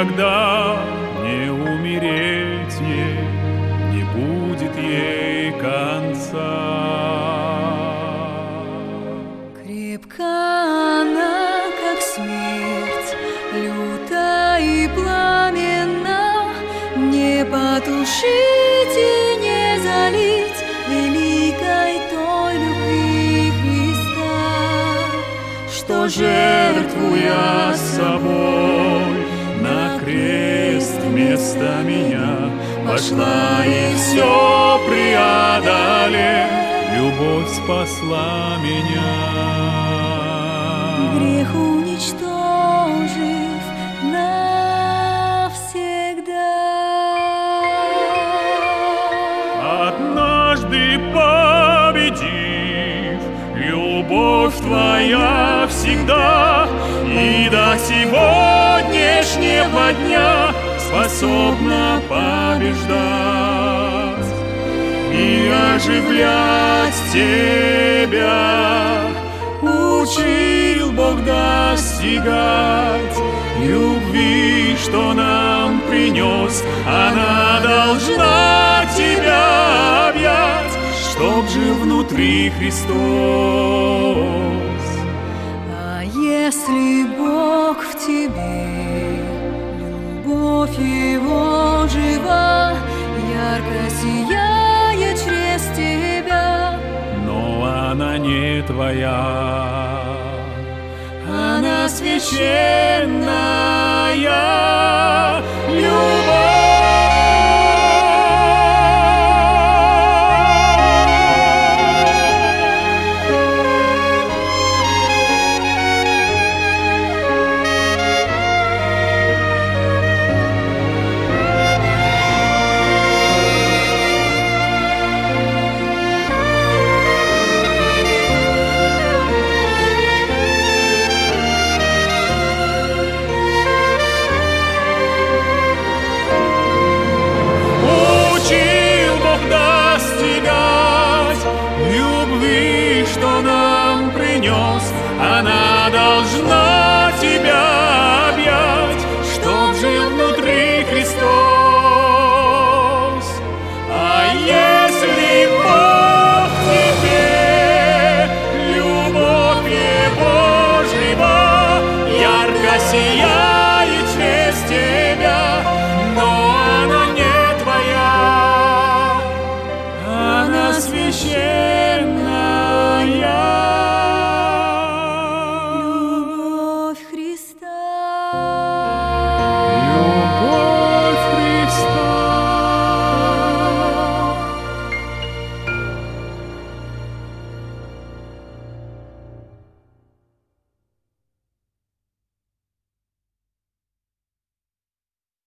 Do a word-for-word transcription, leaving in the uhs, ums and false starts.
никогда не умереть ей, не будет ей конца. Крепка она, как смерть, люта и пламенна, не потушить и не залить великой той любви Христа, что, жертвуя собой, на крест вместо меня пошла и все преодолев, любовь спасла меня. Грех уничтожив навсегда. Однажды победив, любовь твоя всегда и до сегодняшнего дня способна побеждать и оживлять тебя. Учил Бог достигать любви, что нам принес. Она должна тебя объять, чтоб жил внутри Христос. А если Бог в тебе, любовь Его жива, ярко сияет через тебя, но она не твоя, она священная любовь. Что нам принес, она должна тебя объять, чтоб жил внутри Христос. А если Бог в тебе, любовь Его жива, ярко сияет